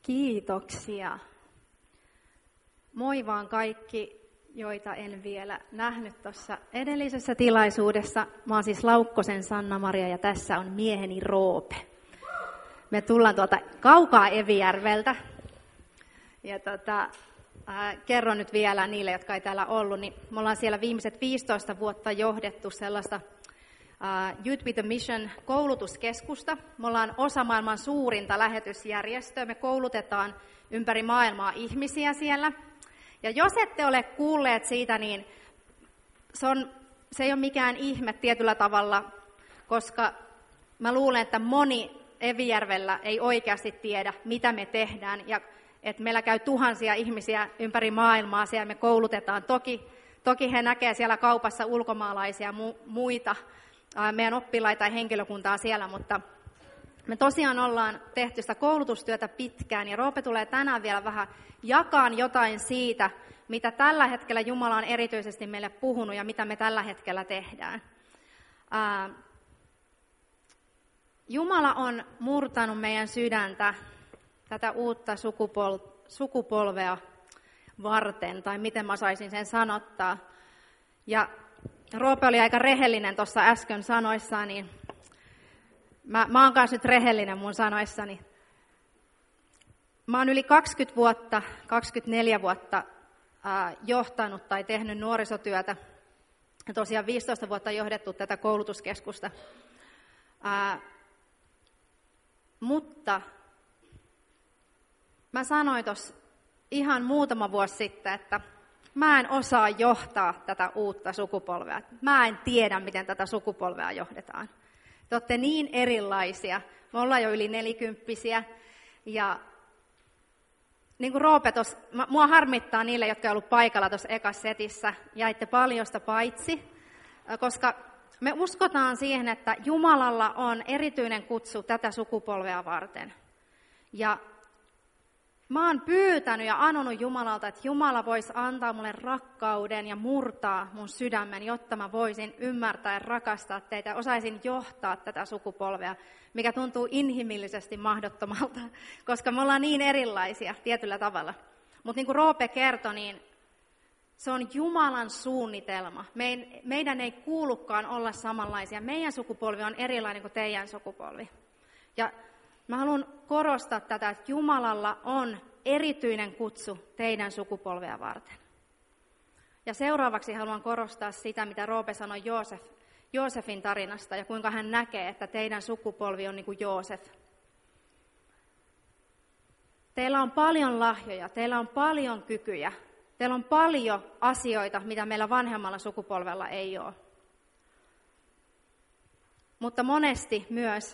Kiitoksia. Moi vaan kaikki, joita en vielä nähnyt tuossa edellisessä tilaisuudessa. Mä oon siis Laukkosen Sanna-Maria ja tässä on mieheni Roope. Me tullaan tuolta kaukaa Evijärveltä. Ja kerron nyt vielä niille, jotka ei täällä ollut, niin me ollaan siellä viimeiset 15 vuotta johdettu sellaista Youth with a Mission -koulutuskeskusta. Me ollaan osa maailman suurinta lähetysjärjestöä. Me koulutetaan ympäri maailmaa ihmisiä siellä. Ja jos ette ole kuulleet siitä, niin se ei ole mikään ihme tietyllä tavalla, koska mä luulen, että moni Evijärvellä ei oikeasti tiedä, mitä me tehdään. Ja että meillä käy tuhansia ihmisiä ympäri maailmaa siellä, me koulutetaan. Toki he näkee siellä kaupassa ulkomaalaisia ja muita meidän oppilaita ja henkilökuntaa siellä, mutta me tosiaan ollaan tehty sitä koulutustyötä pitkään, ja Roope tulee tänään vielä vähän jakaa jotain siitä, mitä tällä hetkellä Jumala on erityisesti meille puhunut ja mitä me tällä hetkellä tehdään. Jumala on murtanut meidän sydäntä tätä uutta sukupolvea varten, tai miten mä saisin sen sanottaa. Ja Roope oli aika rehellinen tuossa äsken sanoissaan, niin mä oon kanssa nyt rehellinen mun sanoissani. Mä oon yli 24 vuotta johtanut tai tehnyt nuorisotyötä, ja tosiaan 15 vuotta johdettu tätä koulutuskeskusta. Mutta mä sanoin tuossa ihan muutama vuosi sitten, että mä en osaa johtaa tätä uutta sukupolvea. Mä en tiedä, miten tätä sukupolvea johdetaan. Te olette niin erilaisia. Me ollaan jo yli 40-vuotiaita. Ja niin kuin Roope tuossa, mua harmittaa niille, jotka ovat olleet paikalla tuossa ekassa setissä. Jäitte paljosta paitsi, koska me uskotaan siihen, että Jumalalla on erityinen kutsu tätä sukupolvea varten. Ja mä oon pyytänyt ja anonut Jumalalta, että Jumala voisi antaa mulle rakkauden ja murtaa mun sydämen, jotta mä voisin ymmärtää ja rakastaa teitä ja osaisin johtaa tätä sukupolvea, mikä tuntuu inhimillisesti mahdottomalta, koska me ollaan niin erilaisia tietyllä tavalla. Mutta niin kuin Roope kertoi, niin se on Jumalan suunnitelma. Meidän ei kuulukaan olla samanlaisia. Meidän sukupolvi on erilainen kuin teidän sukupolvi. Ja mä haluan korostaa tätä, että Jumalalla on erityinen kutsu teidän sukupolvea varten. Ja seuraavaksi haluan korostaa sitä, mitä Roope sanoi Joosefin tarinasta ja kuinka hän näkee, että teidän sukupolvi on niin kuin Joosef. Teillä on paljon lahjoja, teillä on paljon kykyjä, teillä on paljon asioita, mitä meillä vanhemmalla sukupolvella ei ole. Mutta monesti myös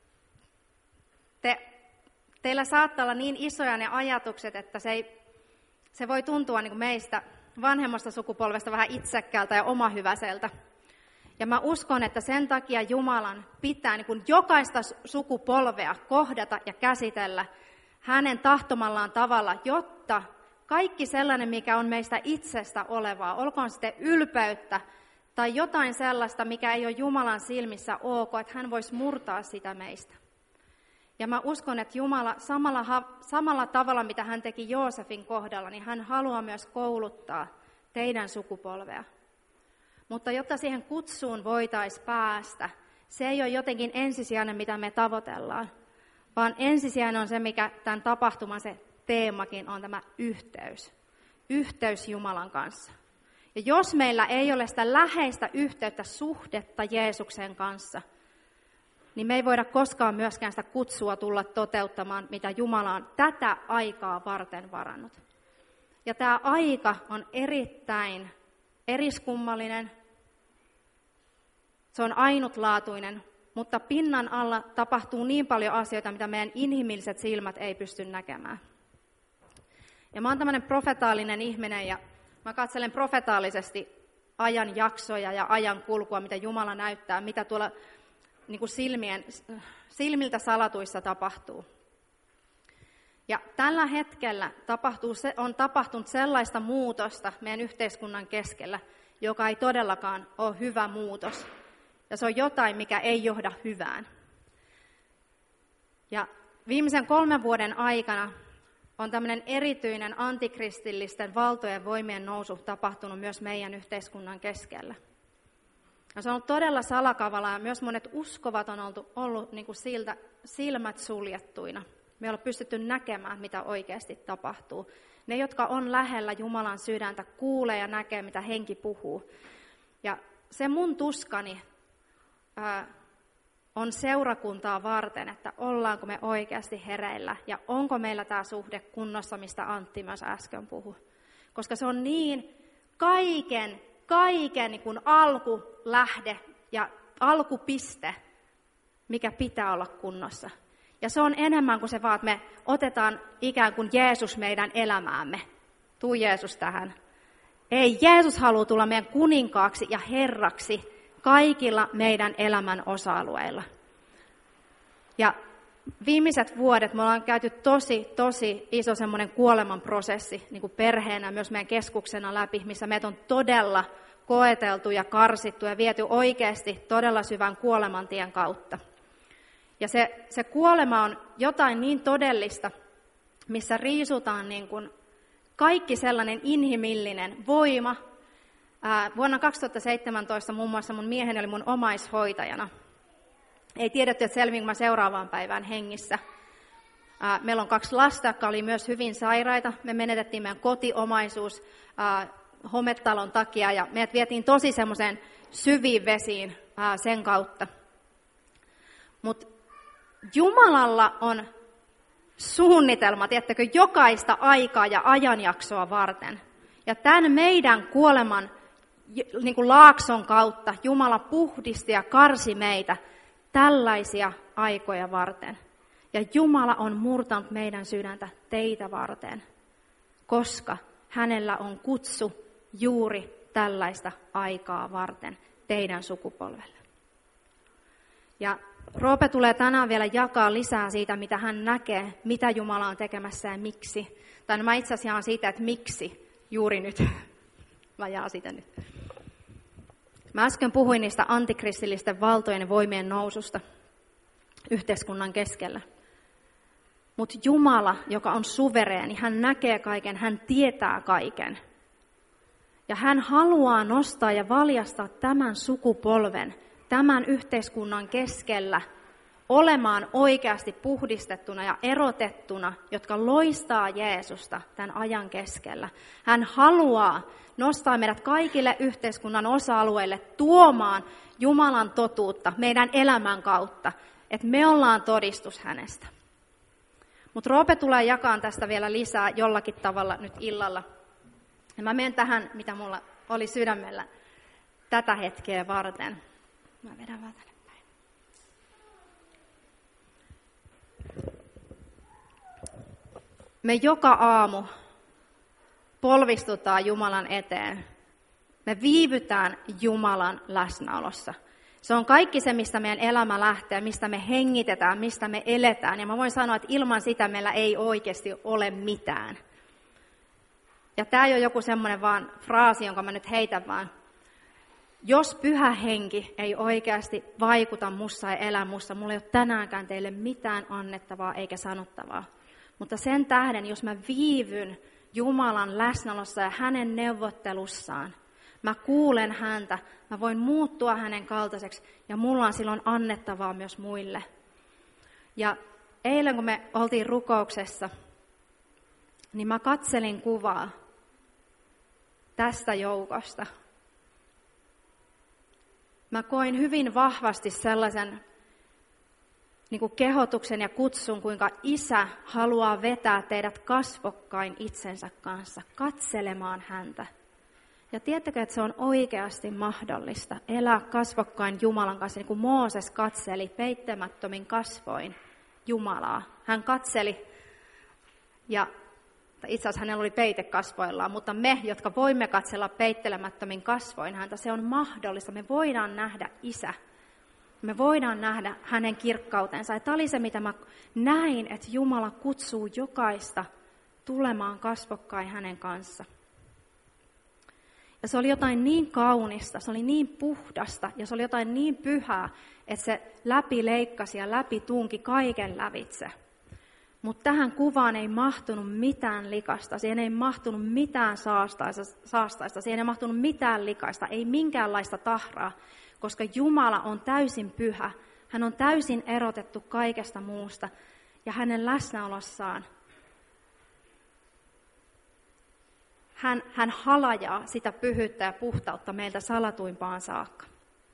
teillä saattaa olla niin isoja ne ajatukset, että se voi tuntua niin kuin meistä vanhemmasta sukupolvesta vähän itsekkäältä ja omahyväiseltä. Ja mä uskon, että sen takia Jumalan pitää niin kuin jokaista sukupolvea kohdata ja käsitellä hänen tahtomallaan tavalla, jotta kaikki sellainen, mikä on meistä itsestä olevaa, olkoon sitten ylpeyttä tai jotain sellaista, mikä ei ole Jumalan silmissä ok, että hän voisi murtaa sitä meistä. Ja mä uskon, että Jumala samalla tavalla, mitä hän teki Joosefin kohdalla, niin hän haluaa myös kouluttaa teidän sukupolvea. Mutta jotta siihen kutsuun voitaisiin päästä, se ei ole jotenkin ensisijainen, mitä me tavoitellaan, vaan ensisijainen on se, mikä tämän tapahtuman se teemakin on, tämä yhteys. Yhteys Jumalan kanssa. Ja jos meillä ei ole sitä läheistä yhteyttä, suhdetta Jeesuksen kanssa, niin me ei voida koskaan myöskään sitä kutsua tulla toteuttamaan, mitä Jumala on tätä aikaa varten varannut. Ja tämä aika on erittäin eriskummallinen, se on ainutlaatuinen, mutta pinnan alla tapahtuu niin paljon asioita, mitä meidän inhimilliset silmät ei pysty näkemään. Ja mä oon tämmöinen profetaalinen ihminen, ja mä katselen profetaalisesti ajan jaksoja ja ajan kulkua, mitä Jumala näyttää, mitä tuolla niin kuin silmiltä salatuissa tapahtuu. Ja tällä hetkellä on tapahtunut sellaista muutosta meidän yhteiskunnan keskellä, joka ei todellakaan ole hyvä muutos. Ja se on jotain, mikä ei johda hyvään. Ja viimeisen 3 vuoden aikana on tämmöinen erityinen antikristillisten valtojen voimien nousu tapahtunut myös meidän yhteiskunnan keskellä. Ja se on ollut todella salakavala ja myös monet uskovat on ollut niin kuin silmät suljettuina. Me ei ole pystytty näkemään, mitä oikeasti tapahtuu. Ne, jotka on lähellä Jumalan sydäntä, kuulee ja näkee, mitä henki puhuu. Ja se mun tuskani on seurakuntaa varten, että ollaanko me oikeasti hereillä ja onko meillä tämä suhde kunnossa, mistä Antti myös äsken puhui. Koska se on niin kaiken niin kuin alkulähde ja alkupiste, mikä pitää olla kunnossa. Ja se on enemmän kuin se vaan, että me otetaan ikään kuin Jeesus meidän elämäämme. Tuu Jeesus tähän. Ei, Jeesus haluaa tulla meidän kuninkaaksi ja herraksi kaikilla meidän elämän osa-alueilla. Ja viimeiset vuodet me ollaan käyty tosi iso semmoinen kuolemanprosessi niin kuin perheenä, myös meidän keskuksena läpi, missä meitä on todella koeteltu ja karsittu ja viety oikeasti todella syvän kuolemantien kautta. Ja se kuolema on jotain niin todellista, missä riisutaan niin kuin kaikki sellainen inhimillinen voima. Vuonna 2017 muun muassa mun mieheni oli mun omaishoitajana. Ei tiedetty, että selviinkö mä seuraavaan päivään hengissä. Meillä on 2 lasta, jotka oli myös hyvin sairaita. Me menetettiin meidän kotiomaisuus hometalon takia ja meidät vietiin tosi semmoiseen syviin vesiin sen kautta. Mutta Jumalalla on suunnitelma, tiedättekö, jokaista aikaa ja ajanjaksoa varten. Ja tämän meidän kuoleman niin kuin laakson kautta Jumala puhdisti ja karsi meitä tällaisia aikoja varten. Ja Jumala on murtanut meidän sydäntä teitä varten, koska hänellä on kutsu juuri tällaista aikaa varten teidän sukupolvelle. Ja Roope tulee tänään vielä jakaa lisää siitä, mitä hän näkee, mitä Jumala on tekemässä ja miksi. Tai mä itse asiassa jaan siitä, että miksi juuri nyt. Mä jaan sitä nyt. Mä äsken puhuin niistä antikristillisten valtojen ja voimien noususta yhteiskunnan keskellä. Mutta Jumala, joka on suvereeni, hän näkee kaiken, hän tietää kaiken. Ja hän haluaa nostaa ja valjastaa tämän sukupolven, tämän yhteiskunnan keskellä olemaan oikeasti puhdistettuna ja erotettuna, jotka loistaa Jeesusta tämän ajan keskellä. Hän haluaa nostaa meidät kaikille yhteiskunnan osa-alueille tuomaan Jumalan totuutta meidän elämän kautta, että me ollaan todistus hänestä. Mutta Roope tulee jakamaan tästä vielä lisää jollakin tavalla nyt illalla. Ja mä menen tähän, mitä mulla oli sydämellä tätä hetkeä varten. Mä vedän vaan tänne päin. Me joka aamu polvistutaan Jumalan eteen. Me viivytään Jumalan läsnäolossa. Se on kaikki se, mistä meidän elämä lähtee, mistä me hengitetään, mistä me eletään. Ja mä voin sanoa, että ilman sitä meillä ei oikeasti ole mitään. Ja tämä ei ole joku semmoinen vaan fraasi, jonka mä nyt heitän vaan. Jos Pyhä Henki ei oikeasti vaikuta mussa ja elä mussa, mulla ei ole tänäänkään teille mitään annettavaa eikä sanottavaa. Mutta sen tähden, jos mä viivyn Jumalan läsnäolossa ja hänen neuvottelussaan, mä kuulen häntä, mä voin muuttua hänen kaltaiseksi ja mulla on silloin annettavaa myös muille. Ja eilen kun me oltiin rukouksessa, niin mä katselin kuvaa tästä joukosta. Mä koin hyvin vahvasti sellaisen niin kuin kehotuksen ja kutsun, kuinka Isä haluaa vetää teidät kasvokkain itsensä kanssa, katselemaan häntä. Ja tiedättekö, että se on oikeasti mahdollista elää kasvokkain Jumalan kanssa, niin kuin Mooses katseli peittämättömin kasvoin Jumalaa. Hän katseli, ja itse asiassa hänellä oli peite kasvoillaan, mutta me, jotka voimme katsella peittelemättömin kasvoin häntä, se on mahdollista. Me voidaan nähdä Isä. Me voidaan nähdä hänen kirkkautensa. Ja tämä oli se, mitä mä näin, että Jumala kutsuu jokaista tulemaan kasvokkain hänen kanssa. Ja se oli jotain niin kaunista, se oli niin puhdasta ja se oli jotain niin pyhää, että se läpi leikkasi ja läpi tunki kaiken lävitse. Mutta tähän kuvaan ei mahtunut mitään likasta, siihen ei mahtunut mitään saastaista, siihen ei mahtunut mitään likaista, ei minkäänlaista tahraa, koska Jumala on täysin pyhä. Hän on täysin erotettu kaikesta muusta ja hänen läsnäolossaan hän halajaa sitä pyhyyttä ja puhtautta meiltä salatuimpaan saakka.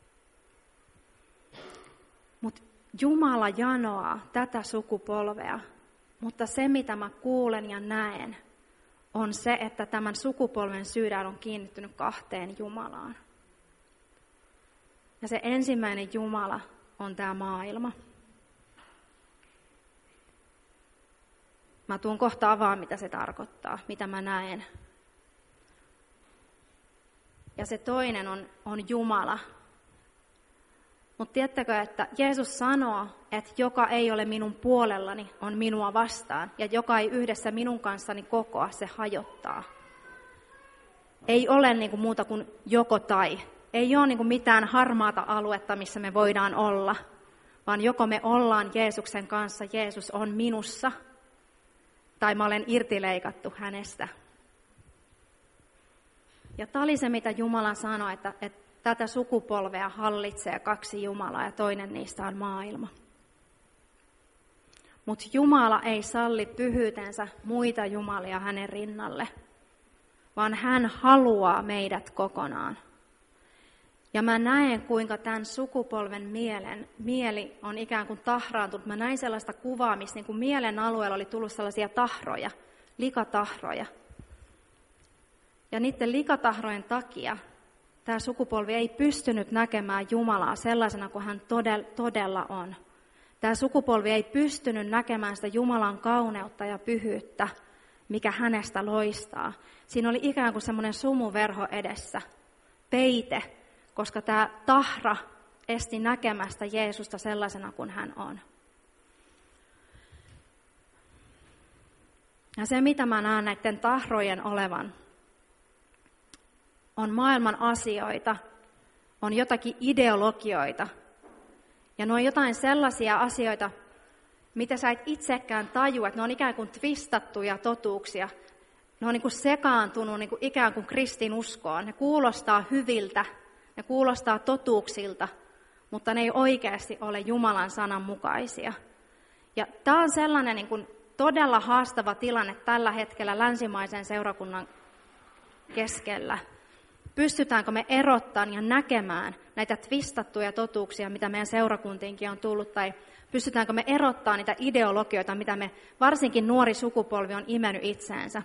Mutta Jumala janoaa tätä sukupolvea, mutta se mitä mä kuulen ja näen on se, että tämän sukupolven sydän on kiinnittynyt kahteen Jumalaan. Ja se ensimmäinen Jumala on tämä maailma. Mä tuun kohta avaamaan, mitä se tarkoittaa, mitä mä näen. Ja se toinen on Jumala. Mutta tiedättekö, että Jeesus sanoo, että joka ei ole minun puolellani, on minua vastaan. Ja joka ei yhdessä minun kanssani kokoa, se hajottaa. Ei ole niinku muuta kuin joko tai. Ei ole niinku mitään harmaata aluetta, missä me voidaan olla. Vaan joko me ollaan Jeesuksen kanssa, Jeesus on minussa. Tai mä olen irtileikattu hänestä. Ja tämä oli se, mitä Jumala sanoi, että tätä sukupolvea hallitsee kaksi Jumalaa ja toinen niistä on maailma. Mutta Jumala ei salli pyhyytensä muita jumalia hänen rinnalle, vaan hän haluaa meidät kokonaan. Ja mä näen, kuinka tämän sukupolven mieli on ikään kuin tahraantunut. Mä näin sellaista kuvaa, missä niin kuin mielen alueella oli tullut sellaisia tahroja, likatahroja. Ja niiden likatahrojen takia tämä sukupolvi ei pystynyt näkemään Jumalaa sellaisena kuin hän todella on. Tämä sukupolvi ei pystynyt näkemään sitä Jumalan kauneutta ja pyhyyttä, mikä hänestä loistaa. Siinä oli ikään kuin semmoinen sumuverho edessä, peite, koska tämä tahra esti näkemästä Jeesusta sellaisena kuin hän on. Ja se, mitä mä näen näiden tahrojen olevan, on maailman asioita, on jotakin ideologioita. Ja ne on jotain sellaisia asioita, mitä sä et itsekään tajua, että ne on ikään kuin twistattuja totuuksia. Ne on niin kuin sekaantunut niin kuin ikään kuin kristinuskoon. Ne kuulostaa hyviltä, ne kuulostaa totuuksilta, mutta ne ei oikeasti ole Jumalan sanan mukaisia. Ja tämä on sellainen niin kuin todella haastava tilanne tällä hetkellä länsimaisen seurakunnan keskellä. Pystytäänkö me erottamaan ja näkemään näitä twistattuja totuuksia, mitä meidän seurakuntiinkin on tullut, tai pystytäänkö me erottamaan niitä ideologioita, mitä me varsinkin nuori sukupolvi on imennyt itseensä.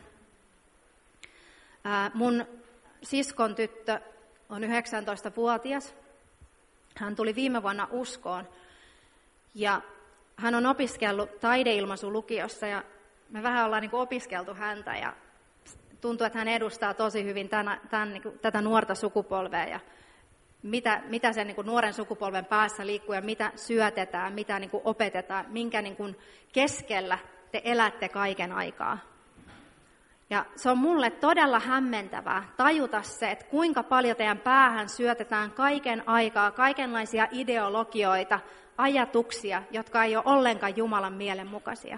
Mun siskon tyttö on 19-vuotias. Hän tuli viime vuonna uskoon ja hän on opiskellut taideilmaisulukiossa ja me vähän ollaan niin kuin opiskeltu häntä ja tuntuu, että hän edustaa tosi hyvin tätä nuorta sukupolvea ja mitä sen niin kuin nuoren sukupolven päässä liikkuu ja mitä syötetään, mitä niin kuin opetetaan, minkä niin kuin keskellä te elätte kaiken aikaa. Ja se on mulle todella hämmentävää tajuta se, että kuinka paljon teidän päähän syötetään kaiken aikaa, kaikenlaisia ideologioita, ajatuksia, jotka ei ole ollenkaan Jumalan mielen mukaisia.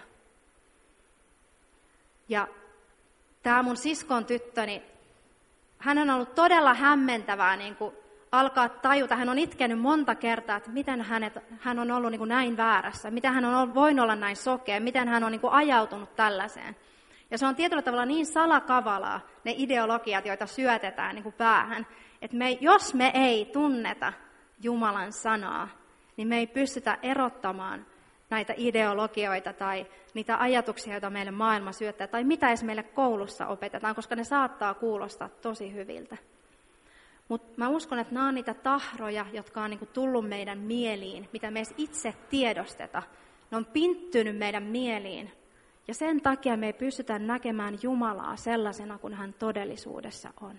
Ja tämä mun siskon tyttöni, hän on ollut todella hämmentävää niin kuin alkaa tajuta. Hän on itkenyt monta kertaa, että miten hän on ollut niin kuin näin väärässä, miten hän on voinut olla näin sokea, miten hän on niin kuin ajautunut tällaiseen. Ja se on tietyllä tavalla niin salakavalaa, ne ideologiat, joita syötetään niin kuin päähän, että jos me ei tunneta Jumalan sanaa, niin me ei pystytä erottamaan näitä ideologioita tai niitä ajatuksia, joita meille maailma syöttää, tai mitä edes meille koulussa opetetaan, koska ne saattaa kuulostaa tosi hyviltä. Mutta mä uskon, että nämä on niitä tahroja, jotka on niinku tullut meidän mieliin, mitä me itse tiedosteta. Ne on pinttynyt meidän mieliin. Ja sen takia me ei pystytä näkemään Jumalaa sellaisena kuin hän todellisuudessa on.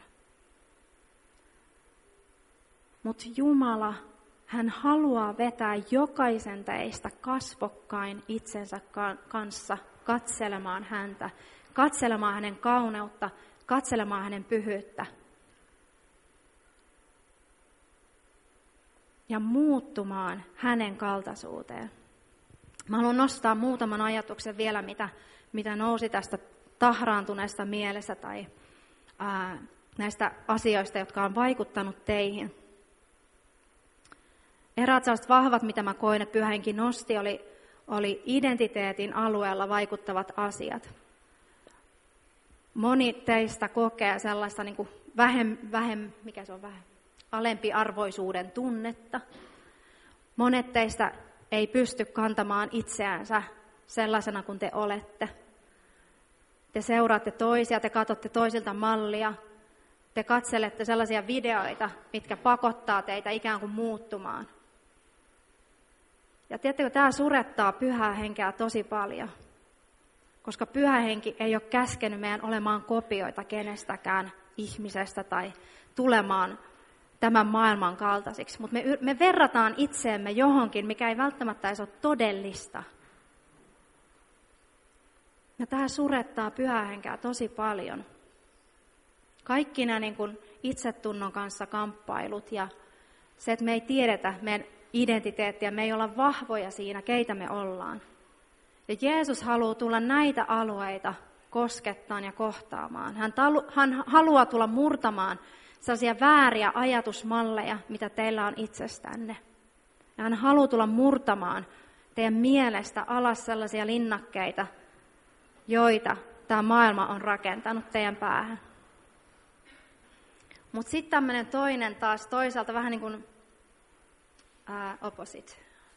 Mutta Jumala, hän haluaa vetää jokaisen teistä kasvokkain itsensä kanssa katselemaan häntä, katselemaan hänen kauneutta, katselemaan hänen pyhyyttä. Ja muuttumaan hänen kaltaisuuteen. Mä haluan nostaa muutaman ajatuksen vielä, mitä nousi tästä tahraantuneesta mielestä tai näistä asioista, jotka on vaikuttanut teihin. Eräät sellaiset vahvat, mitä mä koin, että Pyhä Henki nosti, oli identiteetin alueella vaikuttavat asiat. Moni teistä kokee sellaista niin kuin alempiarvoisuuden tunnetta. Monet teistä ei pysty kantamaan itseänsä sellaisena kuin te olette. Te seuraatte toisia, te katsotte toisilta mallia, te katselette sellaisia videoita, mitkä pakottaa teitä ikään kuin muuttumaan. Ja tiedättekö, tämä surettaa Pyhää Henkeä tosi paljon, koska Pyhä Henki ei ole käskenyt meidän olemaan kopioita kenestäkään ihmisestä tai tulemaan tämän maailman kaltaisiksi. Mutta me verrataan itseemme johonkin, mikä ei välttämättä edes ole todellista. Ja tämä surettaa Pyhää Henkeä tosi paljon. Kaikki nämä niin kuin itsetunnon kanssa kamppailut ja se, että me ei tiedetä meidän identiteettiä, me ei olla vahvoja siinä, keitä me ollaan. Ja Jeesus haluaa tulla näitä alueita koskettaan ja kohtaamaan. Hän haluaa tulla murtamaan sellaisia vääriä ajatusmalleja, mitä teillä on itsestänne. Ja hän haluaa tulla murtamaan teidän mielestä alas sellaisia linnakkeita, joita tämä maailma on rakentanut teidän päähän. Mutta sitten tämmöinen toinen taas toisaalta vähän niin kuin opposite.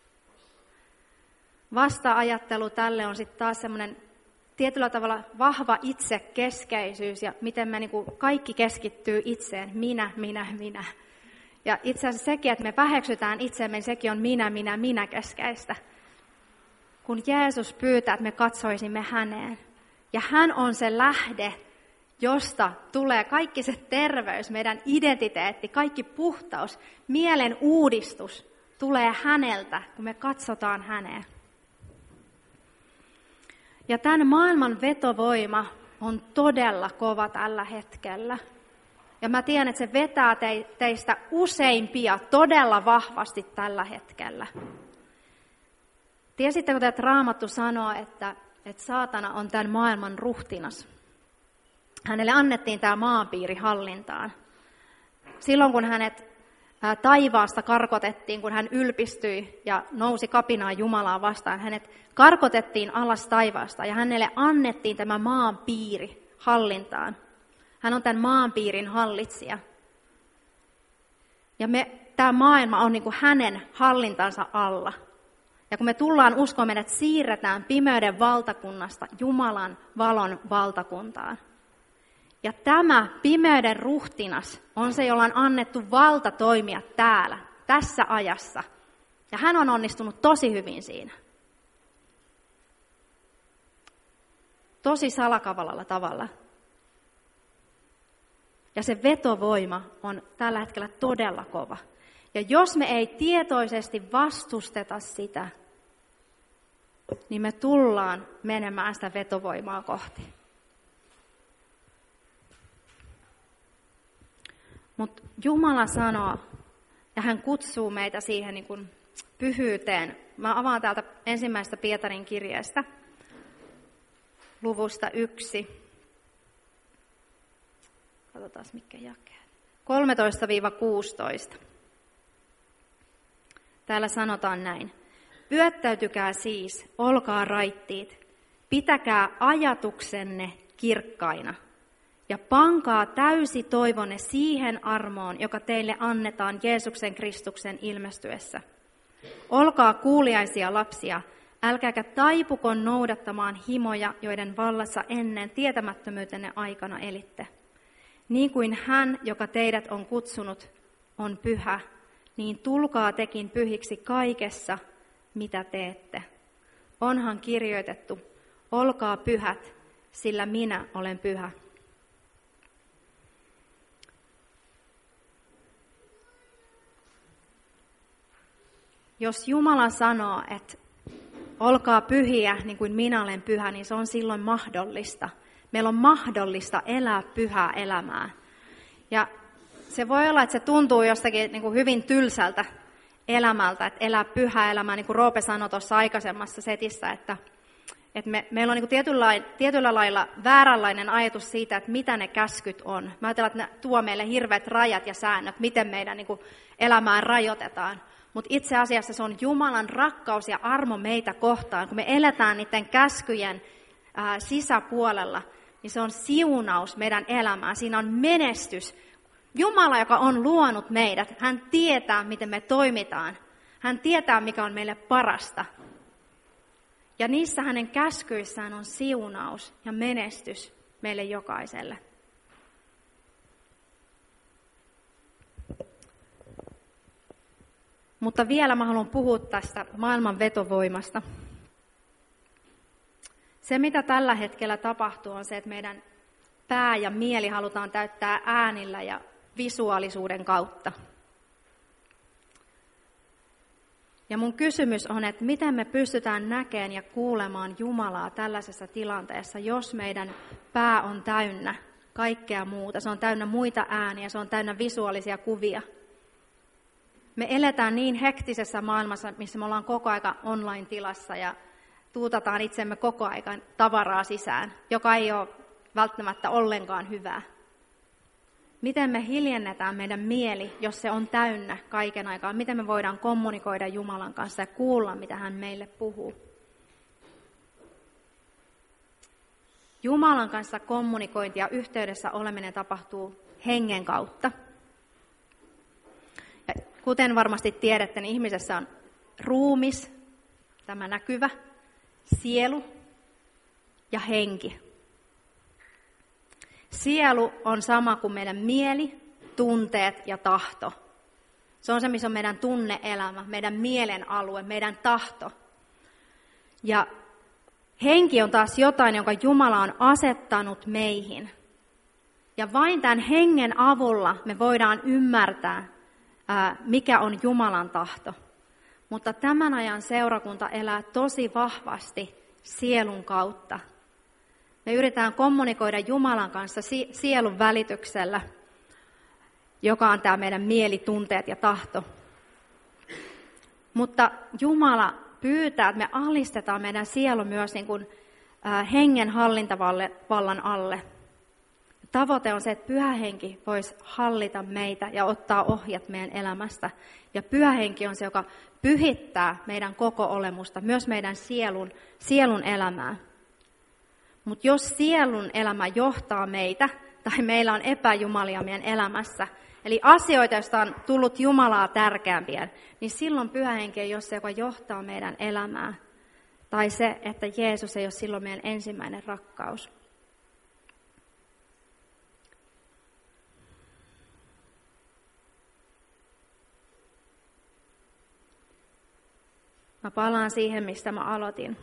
Vasta-ajattelu tälle on sitten taas semmoinen tietyllä tavalla vahva itsekeskeisyys ja miten me niin kuin kaikki keskittyy itseen, minä. Ja itse asiassa sekin, että me väheksytään itseemme, niin sekin on minä keskeistä. Kun Jeesus pyytää, että me katsoisimme häneen. Ja hän on se lähde, josta tulee kaikki se terveys, meidän identiteetti, kaikki puhtaus, mielen uudistus tulee häneltä, kun me katsotaan häneen. Ja tämän maailman vetovoima on todella kova tällä hetkellä. Ja mä tiedän, että se vetää teistä useimpia todella vahvasti tällä hetkellä. Tiesittekö te, että Raamattu sanoo, että saatana on tämän maailman ruhtinas? Hänelle annettiin tämä maapiiri hallintaan. Silloin kun hänet taivaasta karkotettiin, kun hän ylpistyi ja nousi kapinaan Jumalaa vastaan, hänet karkotettiin alas taivaasta ja hänelle annettiin tämä maanpiiri hallintaan. Hän on tämän maanpiirin hallitsija. Ja tämä maailma on niin kuin hänen hallintansa alla. Ja kun me tullaan uskoon, meidät siirretään pimeyden valtakunnasta Jumalan valon valtakuntaan. Ja tämä pimeyden ruhtinas on se, jolla on annettu valta toimia täällä, tässä ajassa. Ja hän on onnistunut tosi hyvin siinä. Tosi salakavalalla tavalla. Ja se vetovoima on tällä hetkellä todella kova. Ja jos me ei tietoisesti vastusteta sitä, niin me tullaan menemään sitä vetovoimaa kohti. Mutta Jumala sanoo, ja hän kutsuu meitä siihen niin kuin pyhyyteen. Mä avaan täältä ensimmäisestä Pietarin kirjeestä, luvusta 1. Katsotaan, mitkä jakeet. 13-16. Täällä sanotaan näin. Pyöttäytykää siis, olkaa raittiit, pitäkää ajatuksenne kirkkaina ja pankaa täysi toivonne siihen armoon, joka teille annetaan Jeesuksen Kristuksen ilmestyessä. Olkaa kuuliaisia lapsia, älkääkä taipuko noudattamaan himoja, joiden vallassa ennen tietämättömyytenne aikana elitte. Niin kuin hän, joka teidät on kutsunut, on pyhä, niin tulkaa tekin pyhiksi kaikessa, mitä teette. Onhan kirjoitettu, olkaa pyhät, sillä minä olen pyhä. Jos Jumala sanoo, että olkaa pyhiä niin kuin minä olen pyhä, niin se on silloin mahdollista. Meillä on mahdollista elää pyhää elämää. Ja se voi olla, että se tuntuu jostakin niin kuin hyvin tylsältä, elämältä, että elää pyhää elämää, niin kuin Roope sanoi tuossa aikaisemmassa setissä, että meillä on niin kuin tietyllä lailla vääränlainen ajatus siitä, että mitä ne käskyt on. Mä ajattelen, että ne tuo meille hirveät rajat ja säännöt, miten meidän niin kuin elämää rajoitetaan. Mutta itse asiassa se on Jumalan rakkaus ja armo meitä kohtaan. Kun me eletään niiden käskyjen sisäpuolella, niin se on siunaus meidän elämään. Siinä on menestys. Jumala, joka on luonut meidät, hän tietää, miten me toimitaan. Hän tietää, mikä on meille parasta. Ja niissä hänen käskyissään on siunaus ja menestys meille jokaiselle. Mutta vielä mä haluan puhua tästä maailman vetovoimasta. Se, mitä tällä hetkellä tapahtuu, on se, että meidän pää ja mieli halutaan täyttää äänillä ja visuaalisuuden kautta. Ja mun kysymys on, että miten me pystytään näkemään ja kuulemaan Jumalaa tällaisessa tilanteessa, jos meidän pää on täynnä kaikkea muuta. Se on täynnä muita ääniä, se on täynnä visuaalisia kuvia. Me eletään niin hektisessä maailmassa, missä me ollaan koko aika online-tilassa ja tuutataan itsemme koko ajan tavaraa sisään, joka ei ole välttämättä ollenkaan hyvää. Miten me hiljennetään meidän mieli, jos se on täynnä kaiken aikaa? Miten me voidaan kommunikoida Jumalan kanssa ja kuulla, mitä hän meille puhuu? Jumalan kanssa kommunikointi ja yhteydessä oleminen tapahtuu hengen kautta. Ja kuten varmasti tiedätte, niin ihmisessä on ruumis, tämä näkyvä, sielu ja henki. Sielu on sama kuin meidän mieli, tunteet ja tahto. Se on se, missä on meidän tunne-elämä, meidän mielen alue, meidän tahto. Ja henki on taas jotain, jonka Jumala on asettanut meihin. Ja vain tämän hengen avulla me voidaan ymmärtää, mikä on Jumalan tahto. Mutta tämän ajan seurakunta elää tosi vahvasti sielun kautta. Me yritetään kommunikoida Jumalan kanssa sielun välityksellä, joka on tämä meidän mieli, tunteet ja tahto. Mutta Jumala pyytää, että me alistetaan meidän sielu myös niin kuin hengen hallintavallan alle. Tavoite on se, että Pyhä Henki voisi hallita meitä ja ottaa ohjat meidän elämästä. Ja Pyhä Henki on se, joka pyhittää meidän koko olemusta, myös meidän sielun elämää. Mutta jos sielun elämä johtaa meitä, tai meillä on epäjumalia meidän elämässä, eli asioita, joista on tullut Jumalaa tärkeämpiä, niin silloin Pyhä Henki ei ole se, joka johtaa meidän elämää. Tai se, että Jeesus ei ole silloin meidän ensimmäinen rakkaus. Mä palaan siihen, mistä mä aloitin.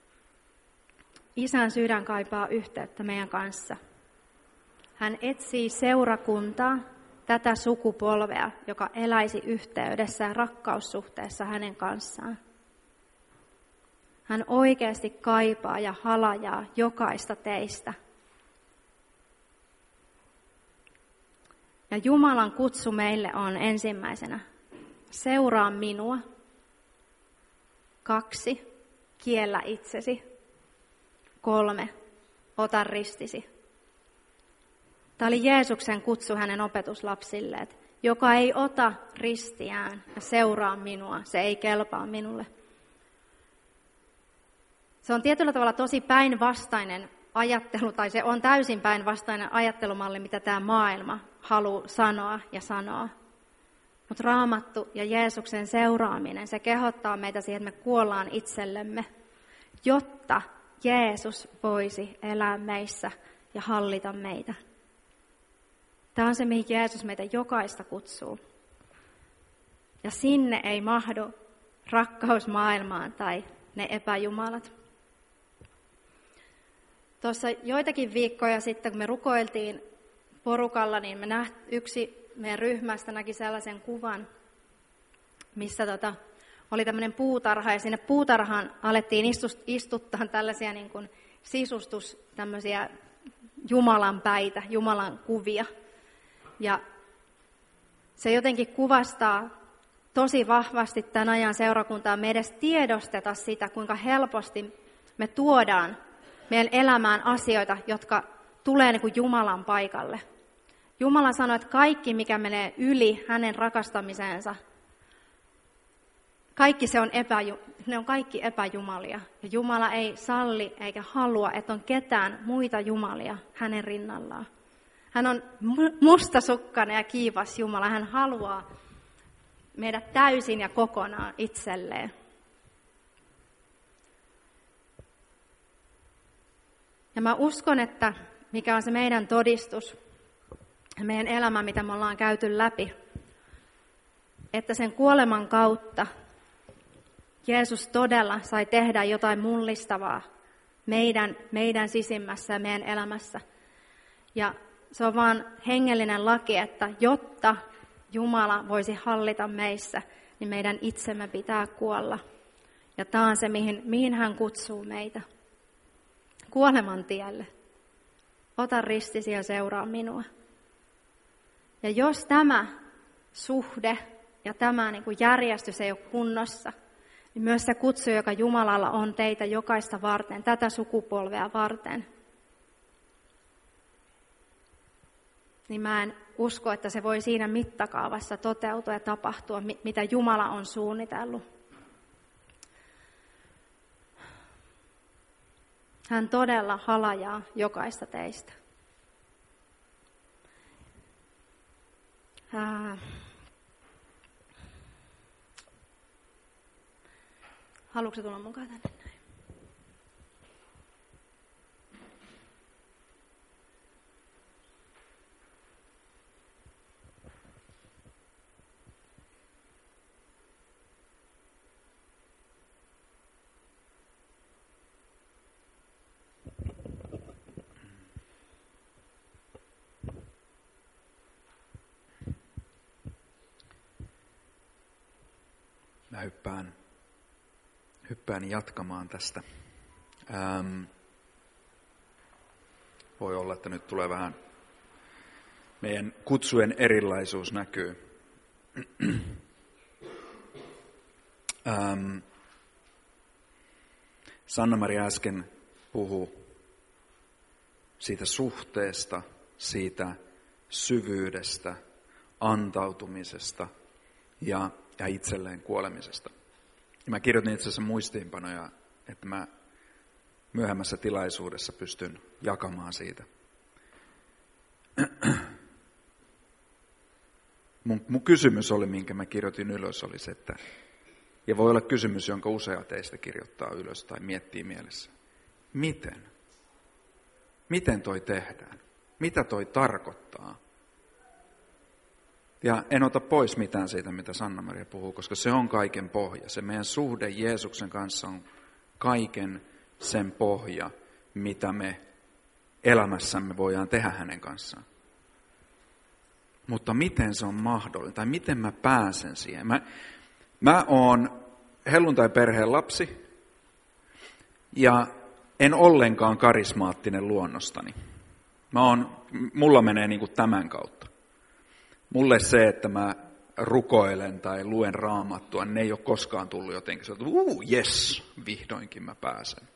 Isän sydän kaipaa yhteyttä meidän kanssa. Hän etsii seurakuntaa, tätä sukupolvea, joka eläisi yhteydessä ja rakkaussuhteessa hänen kanssaan. Hän oikeasti kaipaa ja halajaa jokaista teistä. Ja Jumalan kutsu meille on ensimmäisenä: seuraa minua. 2, kiellä itsesi. 3, ota ristisi. Tämä oli Jeesuksen kutsu hänen opetuslapsille, että joka ei ota ristiään ja seuraa minua, se ei kelpaa minulle. Se on tietyllä tavalla tosi päinvastainen ajattelu, tai se on täysin päinvastainen ajattelumalli, mitä tämä maailma haluaa sanoa ja sanoa. Mutta Raamattu ja Jeesuksen seuraaminen, se kehottaa meitä siihen, että me kuollaan itsellemme, jotta Jeesus voisi elää meissä ja hallita meitä. Tämä on se, mihin Jeesus meitä jokaista kutsuu. Ja sinne ei mahdu rakkaus maailmaan tai ne epäjumalat. Tuossa joitakin viikkoja sitten, kun me rukoiltiin porukalla, niin yksi meidän ryhmästä näki sellaisen kuvan, missä oli tämmöinen puutarha, ja sinne puutarhaan alettiin istuttaa tällaisia niin kuin tämmöisiä Jumalan päitä, Jumalan kuvia. Ja se jotenkin kuvastaa tosi vahvasti tämän ajan seurakuntaan me edes tiedosteta sitä, kuinka helposti me tuodaan meidän elämään asioita, jotka tulee niin kuin Jumalan paikalle. Jumala sanoi, että kaikki, mikä menee yli hänen rakastamiseensa, kaikki ne on kaikki epäjumalia. Ja Jumala ei salli eikä halua, että on ketään muita jumalia hänen rinnallaan. Hän on mustasukkainen ja kiivas Jumala. Hän haluaa meidät täysin ja kokonaan itselleen. Ja mä uskon, että mikä on se meidän todistus ja meidän elämä, mitä me ollaan käyty läpi, että sen kuoleman kautta Jeesus todella sai tehdä jotain mullistavaa meidän sisimmässä ja meidän elämässä. Ja se on vaan hengellinen laki, että jotta Jumala voisi hallita meissä, niin meidän itsemme pitää kuolla. Ja tämä on se, mihin hän kutsuu meitä. Kuoleman tielle. Ota ristisi ja seuraa minua. Ja jos tämä suhde ja tämä niin kuin järjestys ei ole kunnossa, niin myös se kutsu, joka Jumalalla on teitä jokaista varten, tätä sukupolvea varten, niin mä en usko, että se voi siinä mittakaavassa toteutua ja tapahtua, mitä Jumala on suunnitellut. Hän todella halajaa jokaista teistä. Haluatko tulla mukaan tänne näin? Mä hyppään jatkamaan tästä. Voi olla, että nyt tulee vähän meidän kutsujen erilaisuus näkyy. Sanna-Maria äsken puhui siitä suhteesta, siitä syvyydestä, antautumisesta ja itselleen kuolemisesta. Ja mä kirjoitin itse asiassa muistiinpanoja, että mä myöhemmässä tilaisuudessa pystyn jakamaan siitä. Mun kysymys oli, minkä mä kirjoitin ylös, oli se, että, ja voi olla kysymys, jonka usea teistä kirjoittaa ylös tai miettii mielessä. Miten? Miten toi tehdään? Mitä toi tarkoittaa? Ja en ota pois mitään siitä, mitä Sanna-Maria puhuu, koska se on kaiken pohja. Se meidän suhde Jeesuksen kanssa on kaiken sen pohja, mitä me elämässämme voidaan tehdä hänen kanssaan. Mutta miten se on mahdollinen, tai miten mä pääsen siihen? Mä oon helluntai-perheen lapsi, ja en ollenkaan karismaattinen luonnostani. Mulla menee niin kuin tämän kautta. Mulle se, että mä rukoilen tai luen Raamattua, ne ei ole koskaan tullut jotenkin. Se on tullut, jes, vihdoinkin mä pääsen.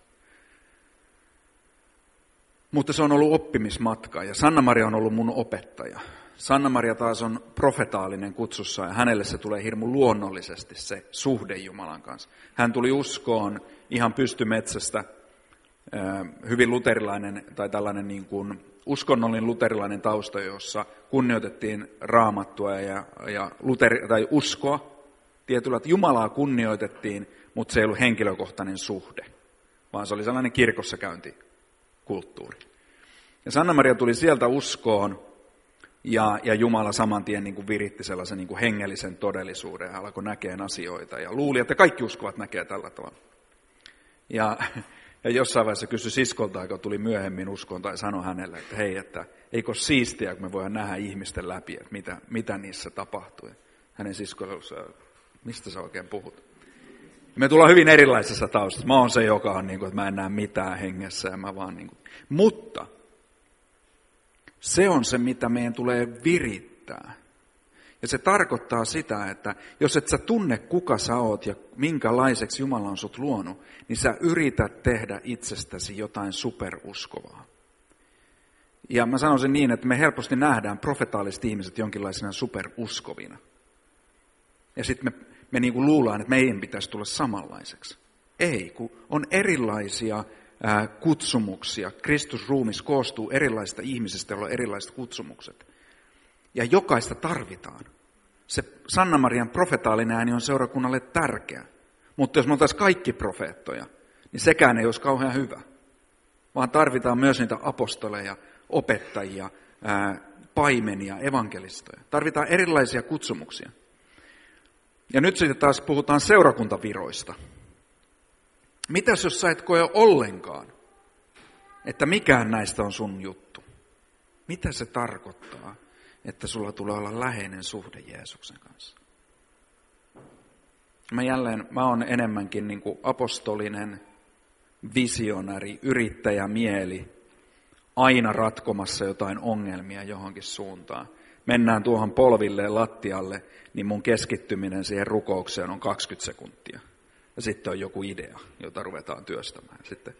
Mutta se on ollut oppimismatka ja Sanna-Maria on ollut mun opettaja. Sanna-Maria taas on profetaalinen kutsussa ja hänelle se tulee hirmu luonnollisesti se suhde Jumalan kanssa. Hän tuli uskoon ihan pystymetsästä, hyvin luterilainen tai tällainen niin kuin uskonnollinen luterilainen tausta, jossa kunnioitettiin Raamattua ja tai uskoa. Tietyllä, että Jumalaa kunnioitettiin, mutta se ei ollut henkilökohtainen suhde, vaan se oli sellainen kirkossa käyntikulttuuri. Ja Sanna-Maria tuli sieltä uskoon ja Jumala saman tien niin kuin viritti sellaisen niin kuin hengellisen todellisuuden ja alkoi näkemään asioita ja luuli, että kaikki uskovat näkee tällä tavalla. Ja jossain vaiheessa kysyi siskolta, joka tuli myöhemmin uskoon tai sanoi hänelle, että hei, että eikö siistiä, kun me voidaan nähdä ihmisten läpi, että mitä niissä tapahtui. Hänen siskollensa, mistä sä oikein puhut? Me tullaan hyvin erilaisessa taustassa. Mä oon se, joka on niin kuin, että mä en näe mitään hengessä ja mä vaan niin kuin. Mutta se on se, mitä meidän tulee virittää. Ja se tarkoittaa sitä, että jos et sä tunne kuka sä oot ja minkälaiseksi Jumala on sut luonut, niin sä yrität tehdä itsestäsi jotain superuskovaa. Ja mä sanoisin niin, että me helposti nähdään profetaaliset ihmiset jonkinlaisina superuskovina. Ja sitten me niin kuin luullaan, että meidän pitäisi tulla samanlaiseksi. Ei, kun on erilaisia kutsumuksia. Kristusruumis koostuu erilaisista ihmisistä, joilla on erilaiset kutsumukset. Ja jokaista tarvitaan. Se Sanna-Marian profetaalinen ääni on seurakunnalle tärkeä. Mutta jos me oltaisiin kaikki profeettoja, niin sekään ei olisi kauhean hyvä. Vaan tarvitaan myös niitä apostoleja, opettajia, paimenia, evankelistoja. Tarvitaan erilaisia kutsumuksia. Ja nyt sitten taas puhutaan seurakuntaviroista. Mitäs jos sä et koe ollenkaan, että mikään näistä on sun juttu? Mitä se tarkoittaa, että sulla tulee olla läheinen suhde Jeesuksen kanssa? Mä oon enemmänkin niin kuin apostolinen, visionäri, yrittäjämieli, aina ratkomassa jotain ongelmia johonkin suuntaan. Mennään tuohon polvilleen lattialle, niin mun keskittyminen siihen rukoukseen on 20 sekuntia. Ja sitten on joku idea, jota ruvetaan työstämään sitten.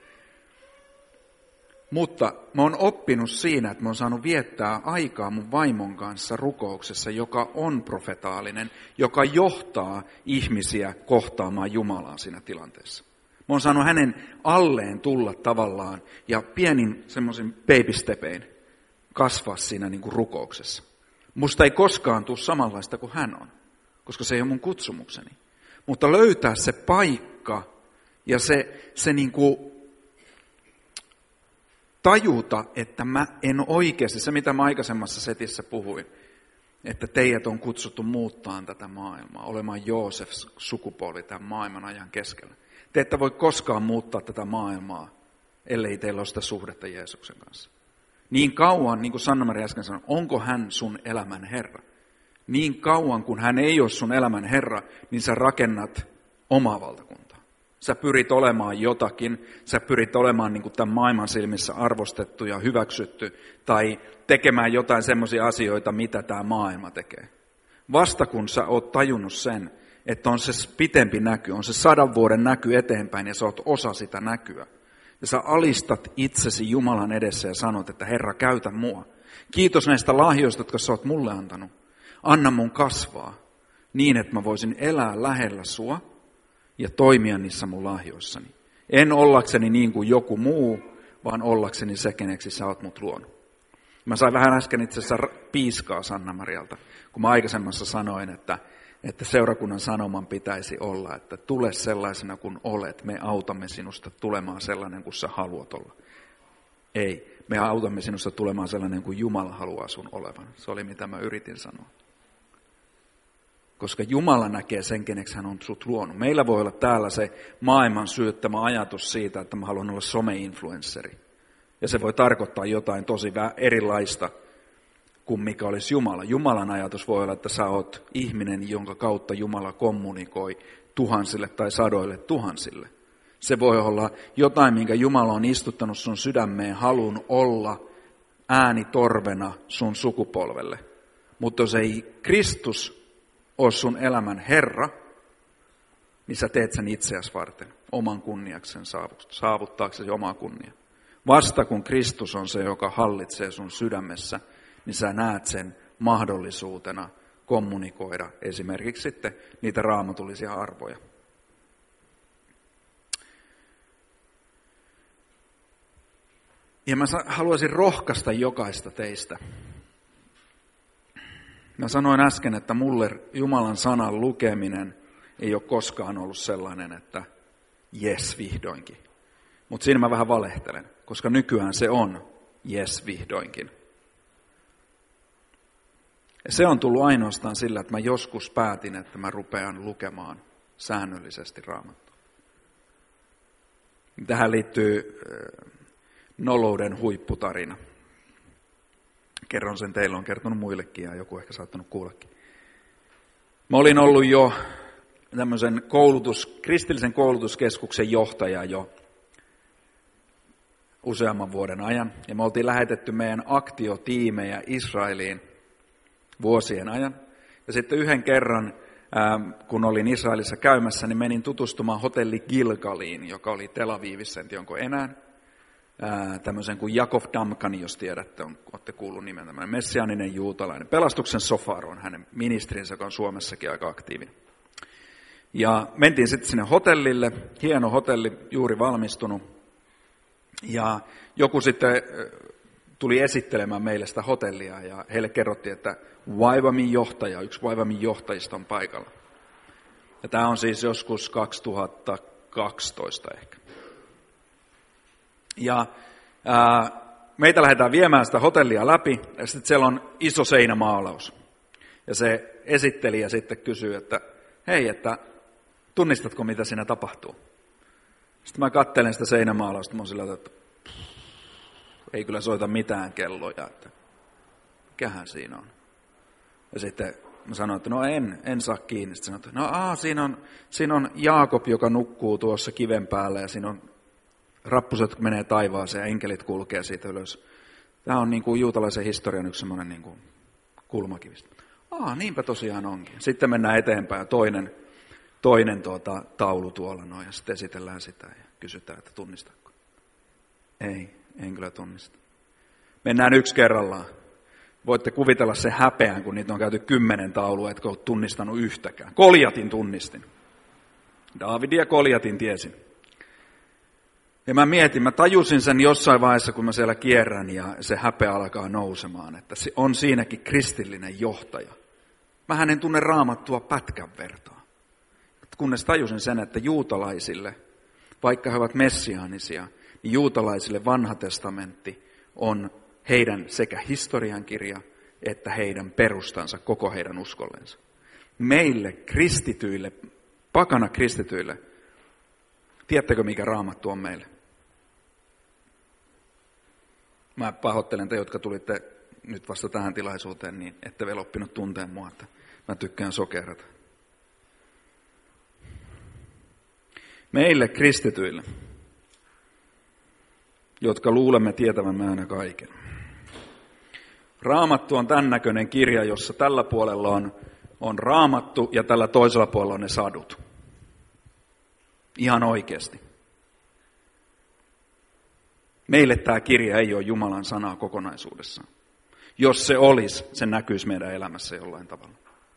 Mutta mä oon oppinut siinä, että mä oon saanut viettää aikaa mun vaimon kanssa rukouksessa, joka on profetaalinen, joka johtaa ihmisiä kohtaamaan Jumalaa siinä tilanteessa. Mä oon saanut hänen alleen tulla tavallaan ja pienin semmoisin baby stepein kasvaa siinä niin kuin rukouksessa. Musta ei koskaan tule samanlaista kuin hän on, koska se ei ole mun kutsumukseni. Mutta löytää se paikka ja se niin kuin tajuta, että mä en oikeasti, se mitä mä aikaisemmassa setissä puhuin, että teidät on kutsuttu muuttaan tätä maailmaa, olemaan Joosefs sukupolvi tämän maailman ajan keskellä. Te ette voi koskaan muuttaa tätä maailmaa, ellei teillä ole sitä suhdetta Jeesuksen kanssa. Niin kauan, niin kuin Sanna-Maria äsken sanoi, onko hän sun elämän Herra? Niin kauan, kun hän ei ole sun elämän Herra, niin sä rakennat omaa valtakuntaa. Sä pyrit olemaan jotakin, sä pyrit olemaan niin kuin tämän maailman silmissä arvostettu ja hyväksytty, tai tekemään jotain semmoisia asioita, mitä tämä maailma tekee. Vasta kun sä oot tajunnut sen, että on se pitempi näky, on se 100 vuoden näky eteenpäin ja sä oot osa sitä näkyä. Ja sä alistat itsesi Jumalan edessä ja sanot, että Herra, käytä mua. Kiitos näistä lahjoista, jotka sä oot mulle antanut. Anna mun kasvaa niin, että mä voisin elää lähellä sua ja toimia niissä mun lahjoissani. En ollakseni niin kuin joku muu, vaan ollakseni se, keneksi sä oot mut luonut. Mä sain vähän äsken itse asiassa piiskaa Sanna-Marialta, kun mä aikaisemmassa sanoin, että seurakunnan sanoman pitäisi olla, että tule sellaisena kuin olet, me autamme sinusta tulemaan sellainen kuin sä haluat olla. Ei, me autamme sinusta tulemaan sellainen kuin Jumala haluaa sun olevan. Se oli mitä mä yritin sanoa. Koska Jumala näkee sen, keneksi hän on sut luonut. Meillä voi olla täällä se maailman syöttämä ajatus siitä, että mä haluan olla some-influensseri. Ja se voi tarkoittaa jotain tosi erilaista kuin mikä olisi Jumala. Jumalan ajatus voi olla, että sä oot ihminen, jonka kautta Jumala kommunikoi tuhansille tai sadoille tuhansille. Se voi olla jotain, minkä Jumala on istuttanut sun sydämeen, halun olla äänitorvena sun sukupolvelle. Mutta jos ei Kristus ole sun elämän Herra, niin sä teet sen itseäsi varten, oman kunniaksen saavuttaaksesi omaa kunniaa. Vasta kun Kristus on se, joka hallitsee sun sydämessä, niin sä näet sen mahdollisuutena kommunikoida esimerkiksi sitten niitä raamatullisia arvoja. Ja mä haluaisin rohkaista jokaista teistä. Mä sanoin äsken, että mulle Jumalan sanan lukeminen ei ole koskaan ollut sellainen, että jes vihdoinkin. Mutta siinä mä vähän valehtelen, koska nykyään se on jes vihdoinkin. Ja se on tullut ainoastaan sillä, että mä joskus päätin, että mä rupean lukemaan säännöllisesti Raamattua. Tähän liittyy nolouden huipputarina. Kerron sen, teille on kertonut muillekin ja joku ehkä saattanut kuullakin. Mä olin ollut jo tämmöisen kristillisen koulutuskeskuksen johtaja jo useamman vuoden ajan. Ja me oltiin lähetetty meidän aktiotiimejä Israeliin vuosien ajan. Ja sitten yhden kerran, kun olin Israelissa käymässä, niin menin tutustumaan hotelli Gilgaliin, joka oli Tel Avivissä, en tiedä onko enää. Tämmöisen kuin Yakov Damkani, jos tiedätte, olette kuullut nimen, tämmöinen messiaaninen juutalainen. Pelastuksen Sofar on hänen ministerinsä, joka on Suomessakin aika aktiivinen. Ja mentiin sitten sinne hotellille, hieno hotelli, juuri valmistunut. Ja joku sitten tuli esittelemään meille sitä hotellia ja heille kerrottiin, että Vaivamin johtaja, yksi Vaivamin johtajista on paikalla. Ja tämä on siis joskus 2012 ehkä. Ja meitä lähdetään viemään sitä hotellia läpi, ja sitten siellä on iso seinämaalaus. Ja se esittelijä sitten kysyy, että hei, että tunnistatko mitä siinä tapahtuu? Sitten mä katselen sitä seinämaalausta, mä oon sillä, että ei kyllä soita mitään kelloja, että mikähän siinä on. Ja sitten mä sanoin, että no en saa kiinni. Sitten sanoin, että siinä on Jaakob, joka nukkuu tuossa kiven päällä ja siinä on rappuset menee taivaaseen ja enkelit kulkee siitä ylös. Tämä on niin kuin juutalaisen historian yksi semmoinen niin kuin kulmakivistä. Niinpä tosiaan onkin. Sitten mennään eteenpäin ja toinen taulu tuolla noin ja sitten esitellään sitä ja kysytään, että tunnistatko? En kyllä tunnista. Mennään yksi kerrallaan. Voitte kuvitella se häpeän, kun niitä on käyty 10 taulua, etkä ole tunnistanut yhtäkään. Koljatin tunnistin. Daavidin ja Koljatin tiesin. Ja mä tajusin sen jossain vaiheessa, kun mä siellä kierrän ja se häpeä alkaa nousemaan, että on siinäkin kristillinen johtaja. Mä en tunne Raamattua pätkän vertaa. Kunnes tajusin sen, että juutalaisille, vaikka he ovat messiaanisia, niin juutalaisille vanha testamentti on heidän sekä historiankirja että heidän perustansa, koko heidän uskollensa. Meille kristityille, pakana kristityille, tiedättekö mikä Raamattu on meille? Mä pahoittelen te, jotka tulitte nyt vasta tähän tilaisuuteen, niin ette vielä oppinut tunteen mua, että mä tykkään sokerata. Meille kristityille, jotka luulemme tietävämme aina kaiken. Raamattu on tämän näköinen kirja, jossa tällä puolella on Raamattu ja tällä toisella puolella on ne sadut. Ihan oikeasti. Meille tämä kirja ei ole Jumalan sanaa kokonaisuudessaan. Jos se olisi, se näkyisi meidän elämässä jollain tavalla.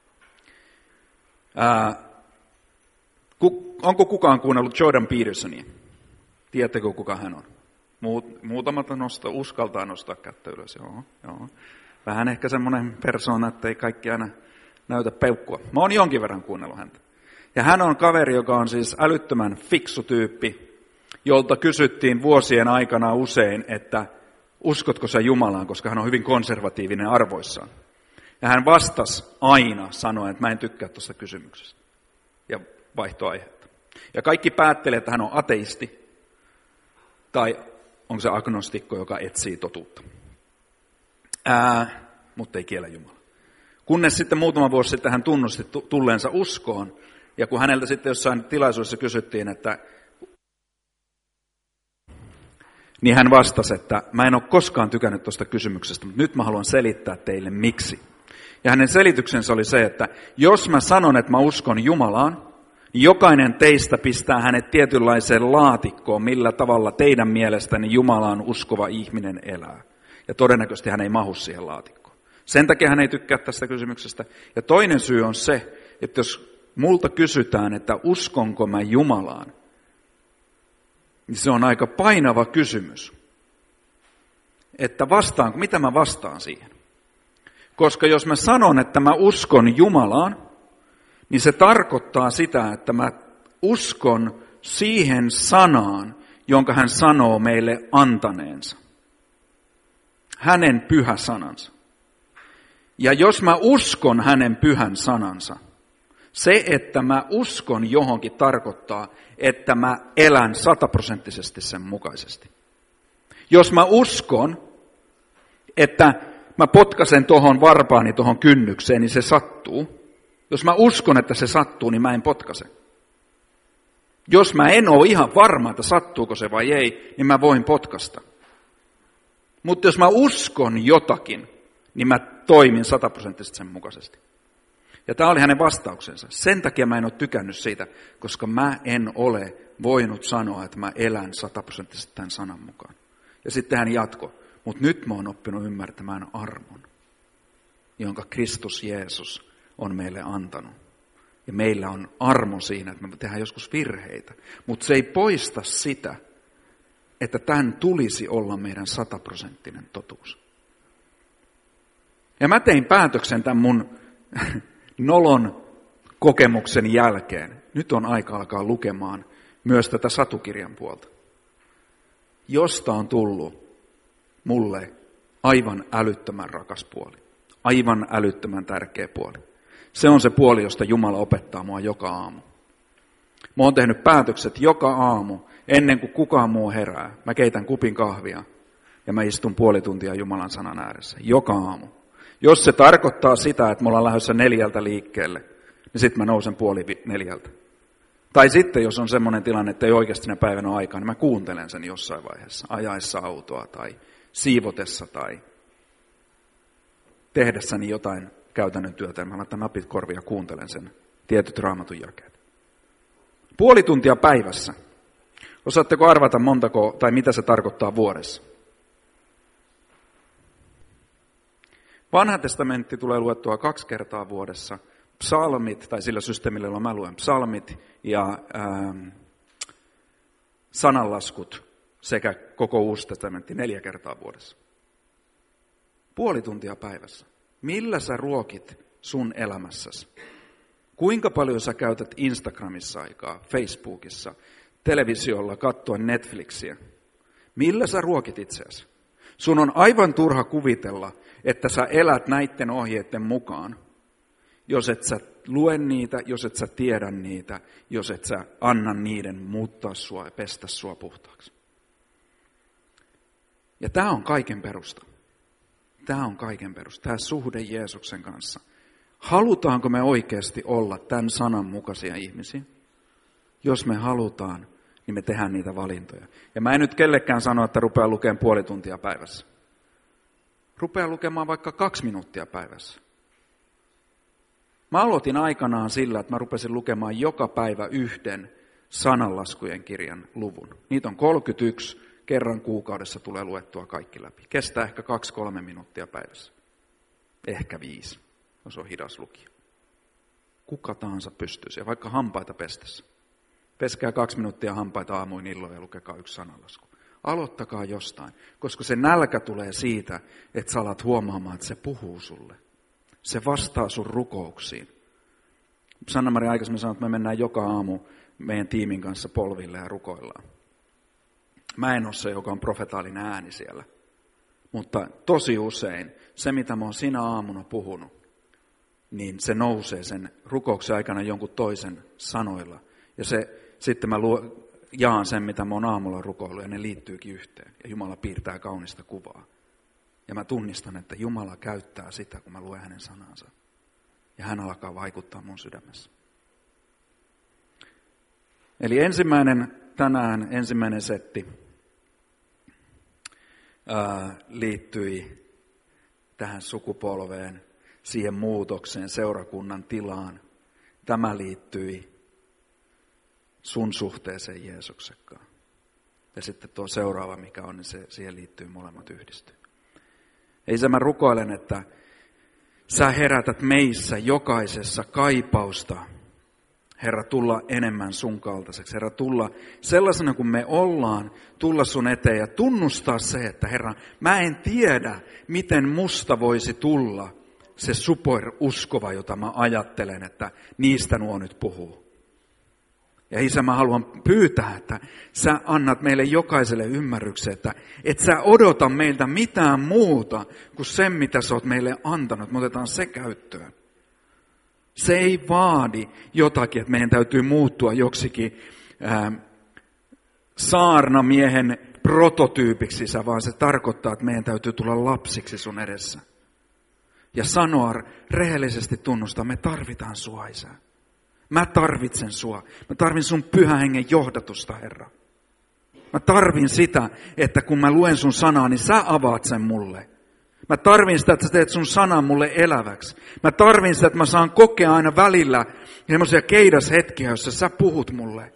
Onko kukaan kuunnellut Jordan Petersonia? Tiedättekö kuka hän on? Muutamat uskaltaa nostaa kättä ylös. Joo. Vähän ehkä semmoinen persoona, että ei kaikki aina näytä peukkua. Mä oon jonkin verran kuunnellut häntä. Ja hän on kaveri, joka on siis älyttömän fiksu tyyppi, jolta kysyttiin vuosien aikana usein, että uskotko sä Jumalaan, koska hän on hyvin konservatiivinen arvoissaan. Ja hän vastasi aina sanoen, että mä en tykkää tuosta kysymyksestä. Ja vaihtoi aihetta. Ja kaikki päättelee, että hän on ateisti tai onko se agnostikko, joka etsii totuutta. Mutta ei kiellä Jumala. Kunnes sitten muutama vuosi sitten hän tunnusti tulleensa uskoon. Ja kun häneltä sitten jossain tilaisuudessa kysyttiin, että niin hän vastasi, että mä en ole koskaan tykännyt tuosta kysymyksestä, mutta nyt mä haluan selittää teille miksi. Ja hänen selityksensä oli se, että jos mä sanon, että mä uskon Jumalaan, niin jokainen teistä pistää hänet tietynlaiseen laatikkoon, millä tavalla teidän mielestäni Jumalaan uskova ihminen elää. Ja todennäköisesti hän ei mahu siihen laatikkoon. Sen takia hän ei tykkää tästä kysymyksestä. Ja toinen syy on se, että jos multa kysytään, että uskonko mä Jumalaan, niin se on aika painava kysymys. Että vastaanko, mitä mä vastaan siihen? Koska jos mä sanon, että mä uskon Jumalaan, niin se tarkoittaa sitä, että mä uskon siihen sanaan, jonka hän sanoo meille antaneensa. Hänen pyhä sanansa. Ja jos mä uskon hänen pyhän sanansa, se, että mä uskon johonkin tarkoittaa, että mä elän 100% sen mukaisesti. Jos mä uskon, että mä potkasen tuohon varpaani tuohon kynnykseen, niin se sattuu. Jos mä uskon, että se sattuu, niin mä en potkase. Jos mä en ole ihan varma, että sattuuko se vai ei, niin mä voin potkasta. Mutta jos mä uskon jotakin, niin mä toimin 100% sen mukaisesti. Ja tämä oli hänen vastauksensa. Sen takia mä en ole tykännyt siitä, koska mä en ole voinut sanoa, että mä elän 100% tämän sanan mukaan. Ja sitten hän jatkoi, mutta nyt mä oon oppinut ymmärtämään armon, jonka Kristus Jeesus on meille antanut. Ja meillä on armo siinä, että me tehdään joskus virheitä, mutta se ei poista sitä, että tämän tulisi olla meidän 100% totuus. Ja mä tein päätöksen tämän mun nolon kokemuksen jälkeen. Nyt on aika alkaa lukemaan myös tätä satukirjan puolta, josta on tullut mulle aivan älyttömän rakas puoli, aivan älyttömän tärkeä puoli. Se on se puoli, josta Jumala opettaa mua joka aamu. Mä oon tehnyt päätökset joka aamu, ennen kuin kukaan muu herää. Mä keitän kupin kahvia ja mä istun puoli tuntia Jumalan sanan ääressä, joka aamu. Jos se tarkoittaa sitä, että me ollaan lähdössä 4 liikkeelle, niin sitten mä nousen 3:30. Tai sitten, jos on semmoinen tilanne, että ei oikeasti ne päivänä ole aikaa, niin mä kuuntelen sen jossain vaiheessa, ajaessa autoa tai siivotessa tai tehdessäni jotain käytännön työtä. Mä laitan napit korvia ja kuuntelen sen tietyt raamatun jakeet. Puoli tuntia päivässä. Osaatteko arvata montako tai mitä se tarkoittaa vuodessa? Vanha testamentti tulee luettua 2 kertaa vuodessa. Psalmit, tai sillä systeemillä, jolla mä luen, psalmit ja sananlaskut sekä koko Uusi testamentti 4 kertaa vuodessa. Puoli tuntia päivässä. Millä sä ruokit sun elämässäsi? Kuinka paljon sä käytät Instagramissa aikaa, Facebookissa, televisiolla, katsoa Netflixiä? Millä sä ruokit itseäsi? Sun on aivan turha kuvitella, että sä elät näiden ohjeiden mukaan, jos et sä lue niitä, jos et sä tiedä niitä, jos et sä anna niiden muuttaa sua ja pestä sua puhtaaksi. Ja tämä on kaiken perusta. Tämä on kaiken perusta. Tämä suhde Jeesuksen kanssa. Halutaanko me oikeasti olla tämän sanan mukaisia ihmisiä? Jos me halutaan, niin me tehdään niitä valintoja. Ja mä en nyt kellekään sano, että rupeaa lukemaan puoli tuntia päivässä. Rupeaa lukemaan vaikka 2 minuuttia päivässä. Mä aloitin aikanaan sillä, että mä rupesin lukemaan joka päivä 1 sananlaskujen kirjan luvun. Niitä on 31, kerran kuukaudessa tulee luettua kaikki läpi. Kestää ehkä 2-3 minuuttia päivässä. Ehkä 5, jos on hidas lukija. Kuka tahansa pystyy siihen, vaikka hampaita pestessä. Peskää 2 minuuttia hampaita aamuin illoin ja lukekaa 1 sananlasku. Aloittakaa jostain, koska se nälkä tulee siitä, että sä alat huomaamaan, että se puhuu sulle. Se vastaa sun rukouksiin. Sanna-Maria aikaisemmin sanoi, että me mennään joka aamu meidän tiimin kanssa polville ja rukoillaan. Mä en ole se, joka on profetaalinen ääni siellä. Mutta tosi usein se, mitä mä oon sinä aamuna puhunut, niin se nousee sen rukouksen aikana jonkun toisen sanoilla. Ja sitten mä jaan sen, mitä mä oon aamulla rukoillut, ja ne liittyykin yhteen. Ja Jumala piirtää kaunista kuvaa. Ja mä tunnistan, että Jumala käyttää sitä, kun mä luen hänen sanansa. Ja hän alkaa vaikuttaa mun sydämessä. Eli ensimmäinen setti liittyi tähän sukupolveen, siihen muutokseen, seurakunnan tilaan. Tämä liittyi sun suhteeseen Jeesuksenkaan. Ja sitten tuo seuraava, mikä on, niin siihen liittyy molemmat yhdistyy. Isä, mä rukoilen, että sä herätät meissä jokaisessa kaipausta, Herra, tulla enemmän sun kaltaiseksi. Herra, tulla sellaisena kuin me ollaan, tulla sun eteen ja tunnustaa se, että Herra, mä en tiedä, miten musta voisi tulla se superuskova, jota mä ajattelen, että niistä nuo nyt puhuu. Ja Isä, mä haluan pyytää, että sä annat meille jokaiselle ymmärryksen, että et sä odota meiltä mitään muuta kuin sen, mitä sä oot meille antanut. Me otetaan se käyttöön. Se ei vaadi jotakin, että meidän täytyy muuttua joksikin saarnamiehen prototyypiksi, vaan se tarkoittaa, että meidän täytyy tulla lapsiksi sun edessä. Ja sanoa rehellisesti tunnustaa, me tarvitaan sua, Isä. Mä tarvitsen sua. Mä tarvin sun Pyhän Hengen johdatusta, Herra. Mä tarvin sitä, että kun mä luen sun sanaa, niin sä avaat sen mulle. Mä tarvin sitä, että sä teet sun sanan mulle eläväksi. Mä tarvin sitä, että mä saan kokea aina välillä semmoisia keidashetkiä, joissa sä puhut mulle.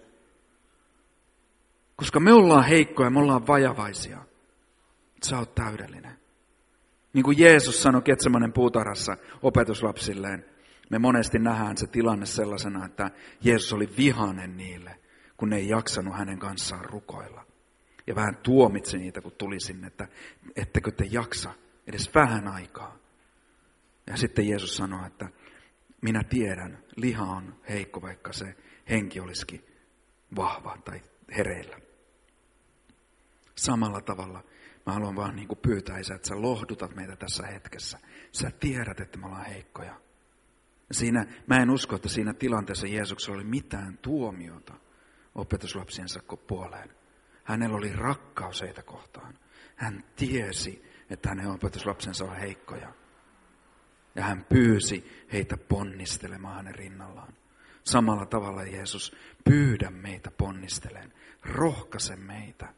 Koska me ollaan heikkoja, me ollaan vajavaisia. Sä oot täydellinen. Niin kuin Jeesus sanoi Getsemanen puutarhassa opetuslapsilleen, me monesti nähdään se tilanne sellaisena, että Jeesus oli vihainen niille, kun ne ei jaksanut hänen kanssaan rukoilla. Ja vähän tuomitsi niitä, kun tuli sinne, että ettekö te jaksa edes vähän aikaa. Ja sitten Jeesus sanoi, että minä tiedän, liha on heikko, vaikka se henki olisikin vahva tai hereillä. Samalla tavalla mä haluan vaan niin kuin pyytää, Isä, että sä lohdutat meitä tässä hetkessä. Sä tiedät, että me ollaan heikkoja. Mä en usko, että siinä tilanteessa Jeesuksella oli mitään tuomiota opetuslapsiensa puoleen. Hänellä oli rakkaus heitä kohtaan. Hän tiesi, että hänen opetuslapsensa on heikkoja. Ja hän pyysi heitä ponnistelemaan hänen rinnallaan. Samalla tavalla Jeesus, pyydä meitä ponnisteleen. Rohkaise meitä.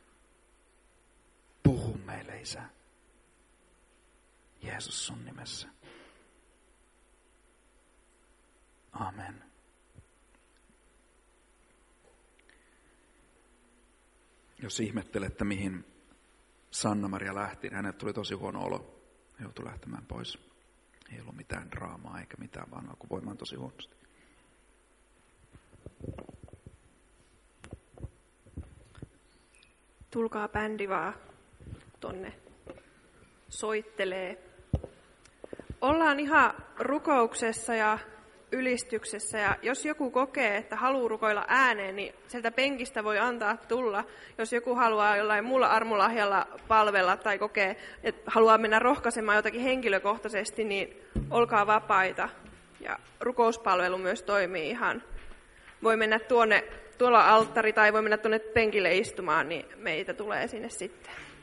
Puhu meille, Isä. Jeesus sun nimessä. Amen. Jos ihmettelette, mihin Sanna-Maria lähti, niin hänelle tuli tosi huono olo. Hän joutui lähtemään pois. Ei ollut mitään draamaa eikä mitään, vaan alkoi voimaan tosi huonosti. Tulkaa bändi vaan tonne soittelee. Ollaan ihan rukouksessa ja ylistyksessä, ja jos joku kokee, että haluaa rukoilla ääneen, niin sieltä penkistä voi antaa tulla. Jos joku haluaa jollain muulla armolahjalla palvella tai kokee, että haluaa mennä rohkaisemaan jotakin henkilökohtaisesti, niin olkaa vapaita. Ja rukouspalvelu myös toimii ihan. Voi mennä tuolla alttari tai voi mennä tuonne penkille istumaan, niin meitä tulee sinne sitten.